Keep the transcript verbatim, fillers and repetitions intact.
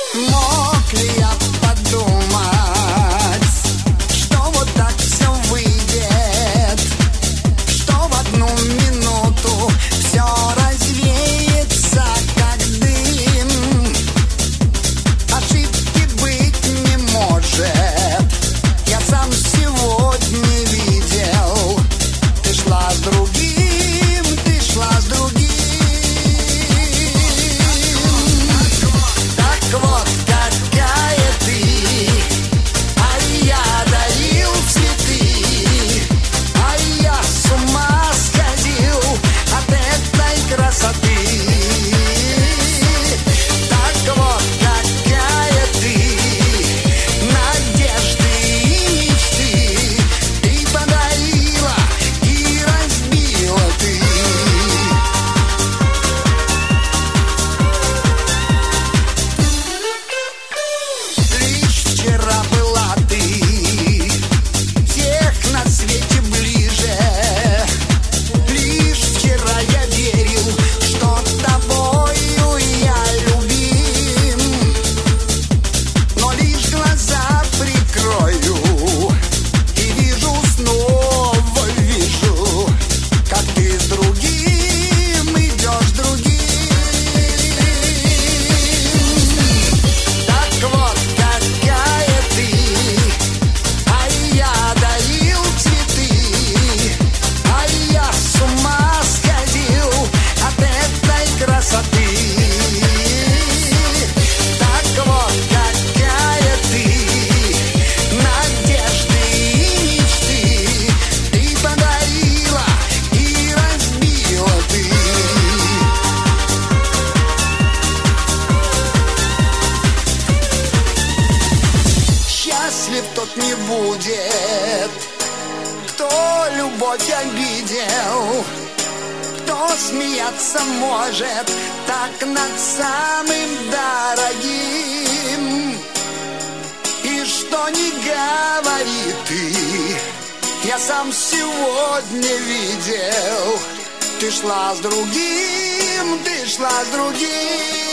Мог ли я подумать, что вот так все выйдет, что в одну минуту все развеется, как дым. Ошибки быть не может, я сам сегодня видел. Ты шла с другим, ты шла с другим. Так вот, какая ты, а я дарил цветы, а я с ума сходил от этой красоты. Так вот, какая ты, надежды и мечты ты подарила и разбила ты. Лишь вчера была ты, всех на свете ближе. Лишь вчера я верил, что тобою я любим. Но лишь глаза прикрою и вижу, снова вижу, как ты с другим идешь с другим. Так вот, какая ты, а я дарил цветы, а я с ума сходил от этой красоты. Так вот, какая ты, надежды и мечты ты подарила и разбила ты. Счастлив тот не будет, кто любовь обидел, кто смеяться может так над самым дорогим. И что ни говори ты, я сам сегодня видел. Ты шла с другим, ты шла с другим.